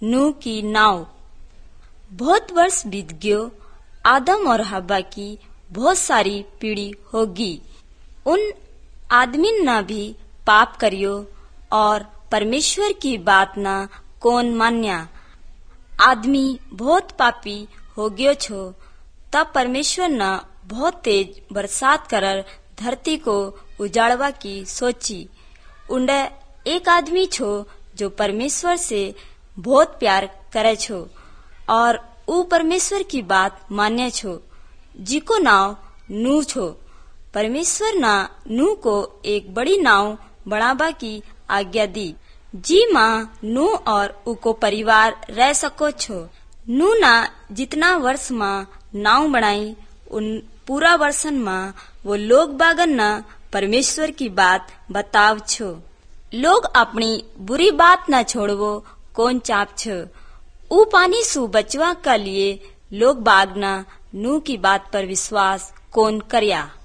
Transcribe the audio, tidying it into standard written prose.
नूह की नाव। बहुत वर्ष बीत गयो, आदम और हव्वा की बहुत सारी पीढ़ी होगी। उन आदमी न भी पाप करियो और परमेश्वर की बात न कौन मान्या। आदमी बहुत पापी हो गयो छो, तब परमेश्वर न बहुत तेज बरसात करर धरती को उजाड़वा की सोची। उंडे एक आदमी छो जो परमेश्वर से बहुत प्यार करे छो और ऊ परमेश्वर की बात मान्य छो, जिको नाव नूह छो। परमेश्वर ना नूह को एक बड़ी नाव बनावा की आज्ञा दी, जी माँ नूह और उको परिवार रह सको छो। नूह ना जितना वर्ष माँ नाव बनाई, उन पूरा वर्षन माँ वो लोग बागन ना परमेश्वर की बात बताव छो। लोग अपनी बुरी बात न छोड़वो कौन चाप छो। ऊ पानी सु बचवा के लिए लोग बागना नूह की बात पर विश्वास कौन करया।